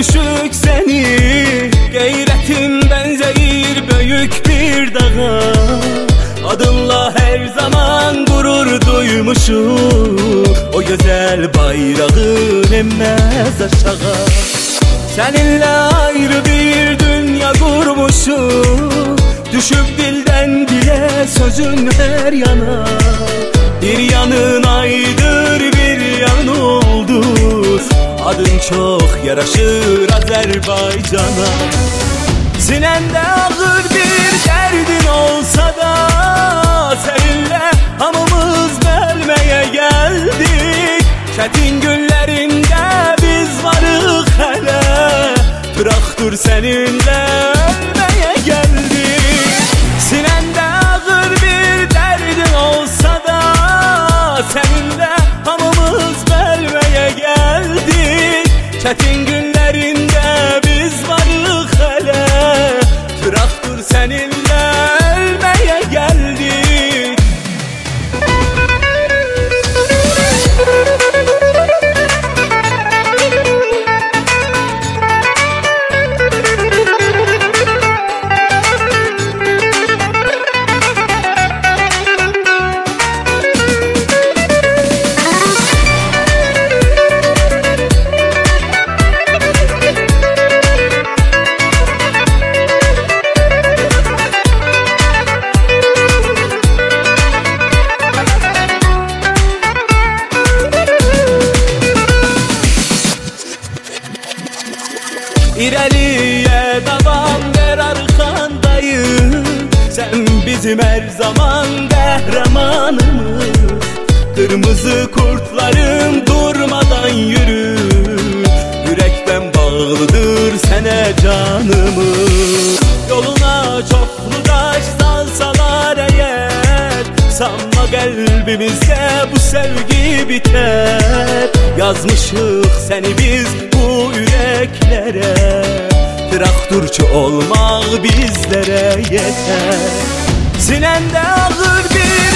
düşük seni. Gayretin benzeyir büyük bir dağa. Adınla her zaman gurur duymuşum. O güzel bayrağın emmez aşağı. Seninle ayrı bir dünya kurmuşum. Düşüp dilden dile sözün her yana. Bir yanın aydır bir yanın ulduz. Adın çok yaraşır Azerbaycan'a. Sinende ağır bir derdin olsa da seninle hamımız bölmeye geldik. Çetin günlerinde biz varık hele. Bırak dur seninle ölmeye geldik. Sinende ağır bir derdin olsa da seninle hamımız bölmeye geldik. Çetin günlerinde biz varık hele. Bırak dur seninle ölmeye geldik. İleriye devam ver arkandayım. Sen bizim her zaman kahramanımız. Kırmızı kurtlarım durmadan yürür. Yürekten bağlıdır sene canımız. Yoluna çoklu taş salsalar eğer, sanma kalbimizde bu sevgi biter. Yazmışık seni biz bu yüreklere. Traktörçü olmak bizlere yeter. Sinende ağır bir